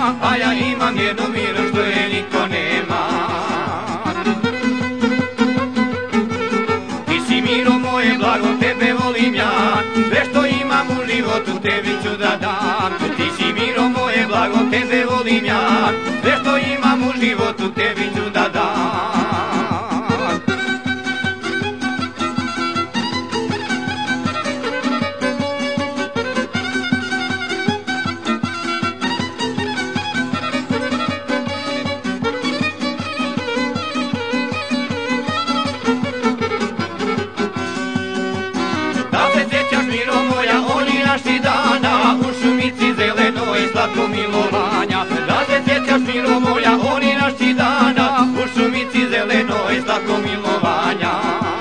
a ja imam jednu miru što je niko nema. Ti si miro moje, blago tebe volim ja, sve što imam u životu tebi ću da dam. Ti si miro moje, blago tebe volim ja, sve što imam u životu tebi ću da dam. Miro moja, oni naši dana, u šumici zelenoj slatko milovanja. Da se sjećaš miro moja, oni naši dana, u šumici zelenoj slatko milovanja.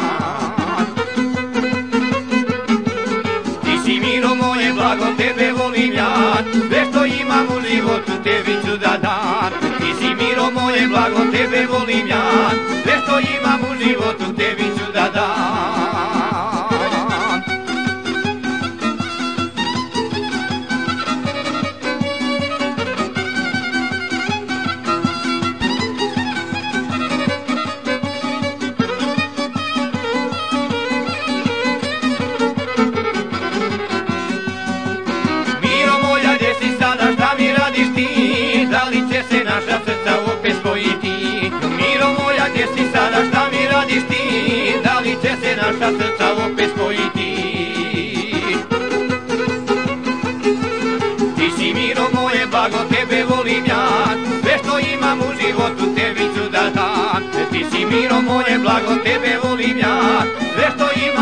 Ti si miro moje, blago tebe volim ja, sve što imam u životu tebi ću da dam. Ti si miro moje, blago tebe volim ja, sve što imam u životu tebi ću da dam. Naša srca opet spojiti. Miro moja, gdje si sada, šta mi radiš ti? Da li će se naša srca opet spojiti? Ti si miro moje, blago tebe volim ja, sve što imam u životu tebi ću da dam. Ti si miro moje, blago tebe volim ja, sve što imam